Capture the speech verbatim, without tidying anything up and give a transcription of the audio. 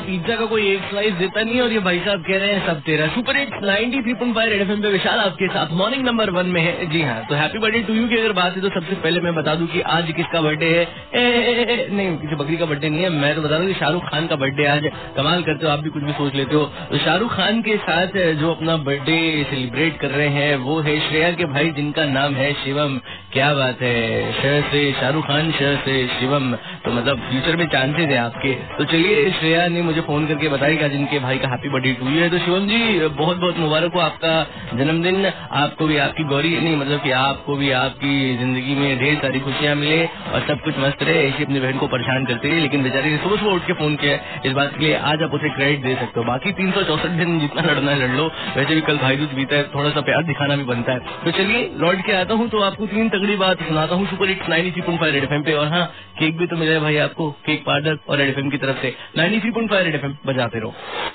Pizza का कोई एक स्लाइस देता नहीं है और ये भाई साहब कह रहे हैं सब तेरा। Super hits ninety three point five red FM पे विशाल आपके साथ मॉर्निंग नंबर वन में है। जी हाँ, तो हैप्पी बर्थडे टू यू की अगर बात है तो सबसे पहले मैं बता दूं कि आज किसका बर्थडे है। ए, ए, ए, ए, नहीं, किसी बकरी का बर्थडे नहीं है। मैं तो बता दूं कि शाहरुख खान का बर्थडे आज। कमाल करते हो, आप भी कुछ भी सोच लेते हो। तो शाहरुख खान के साथ जो अपना बर्थडे सेलिब्रेट कर रहे हैं वो है श्रेया के भाई, जिनका नाम है शिवम। क्या बात है, श से शाहरुख खान, श से शिवम, तो मतलब फ्यूचर में चांसेस है आपके। तो चलिए, श्रेया ने मुझे फोन करके बताया कि जिनके भाई का हैप्पी बर्थडे टू यू है। तो शिवम जी, बहुत बहुत मुबारक हो आपका जन्मदिन। आपको भी आपकी गौरी नहीं मतलब कि आपको भी आपकी जिंदगी में ढेर सारी खुशियां मिले और सब कुछ मस्त रहे। ऐसी अपनी बहन को परेशान करते रहे, लेकिन बेचारे ने सुबह सुबह उठ के फोन किया, इस बात के लिए आज आप उसे क्रेडिट दे सकते हो। बाकी तीन सौ चौसठ दिन जितना लड़ना है लड़ लो, वैसे भी कल भाई दूज बीता है, थोड़ा सा प्यार दिखाना भी बनता है। तो चलिए, लौट के आता हूँ तो आपको तीन तगड़ी बात सुनाता हूँ super hits ninety three point five red FM पे। और हाँ, केक भी तो मिला है भाई आपको, केक पार्लर और रेड एफएम की तरफ से। Ninety three point five red FM बजाते रहो।